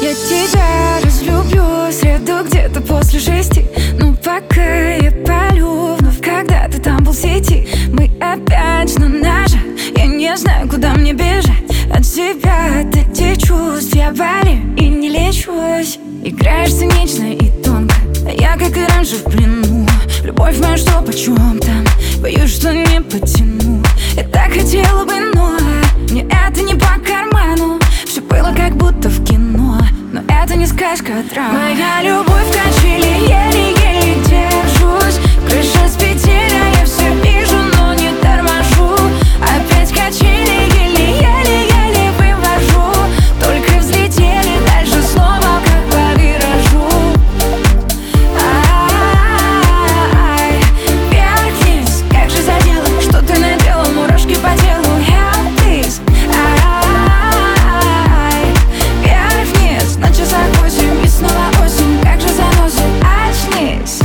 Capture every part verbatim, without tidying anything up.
Я тебя разлюблю в среду где-то после шести. Но пока я палю вновь, когда ты там был в сети. Мы опять на ножах, я не знаю, куда мне бежать от тебя, от этих чувств. Я болею и не лечусь. Играешь цинично и тонко, а я, как и раньше, в плену. Любовь моя, что почем там, боюсь, что не потяну. Я так хотела бы, но мне это не по карману. Все было как будто в кино, но это не сказка, а драма. Моя любовь в качели, еле-еле держусь. Крыша с петель, я все вижу, но не торможу. Опять качели, еле-еле-еле вывожу. Только взлетели, дальше снова как по виражу. Ай, вверх-вниз, как же задело, что ты наделал, мурашки по телу. Help this. Ай, вверх-вниз, на часах восемь и снова осень, как же заносит, очнись.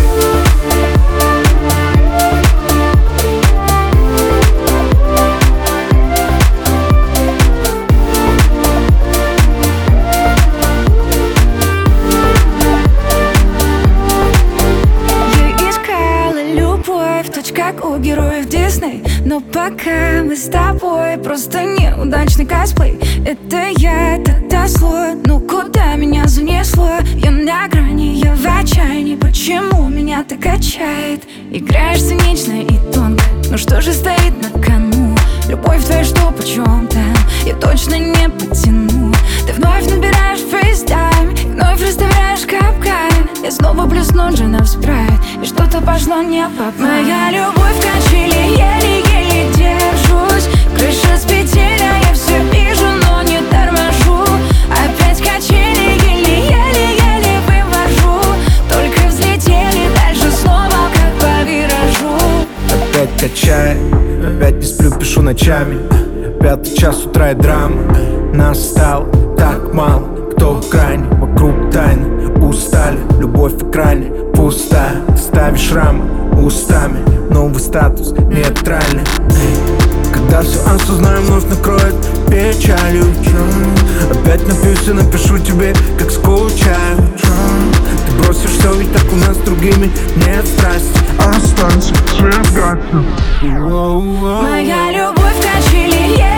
Как у героев Дисней. Но пока мы с тобой просто неудачный косплей. Это я, это слой. Ну куда меня занесло? Я на грани, я в отчаянии. Почему меня так качает? Играешь цинично и тонко. Ну что же стоит на кону? Любовь твоя, что почем-то я точно не потяну. Ты вновь набираешь фейстайм, вновь расставляешь капкан. Я снова блесну джина в спрайт, и что-то пошло не по плану. Моя любовь в качели, еле-еле держусь. Крыша с петель, я все вижу, но не торможу. Опять качели, еле-еле-еле вывожу. Только взлетели, дальше снова как по виражу. Опять качает, опять не сплю, пишу ночами. Пятый час утра и драма. Нас стало так мало, кто в крайне, вокруг тайны. Устали, любовь в экране пустая. Ставишь шрамы устами, новый статус нейтральный. Когда все осознаю, вновь накроет печалью. Опять напьюсь и напишу тебе, как скучаю. Ты бросишь все, ведь так у нас с другими нет страсти. Останься, свет гаснет. Моя любовь в качели.